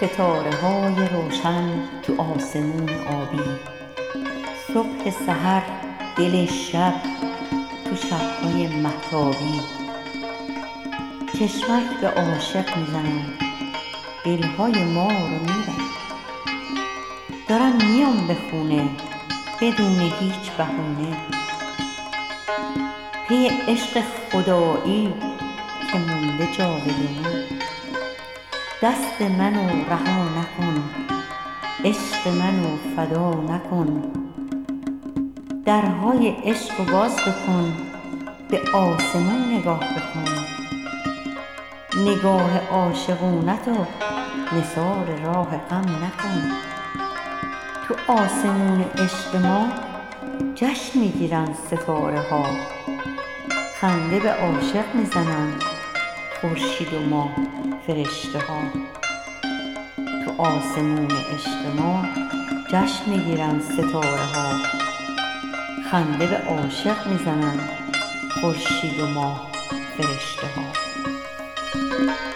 ستاره‌های روشن تو آسمون آبی، صبح سحر دل شب تو شب‌های مهتابی. چشمک به عاشق میزنن، دلهای ما رو میبرن. دارم میام به خونه بدون هیچ بهونه، پی عشق خدایی که مونده جاودونه. دست منو رها نکن، عشق منو فدا نکن، درهای عشق رو باز بکن، به آسمون نگاه بکن. نگاه عاشقونه‌تو نثار راه غم نکن. تو آسمون عشق ما جشن میگیرن ستاره ها، خنده به عاشق میزنن خورشید و ماه فرشته ها. تو آسمون عشق ما جشن میگیرن ستاره ها، خنده به عاشق میزنن خورشید و ماه فرشته ها.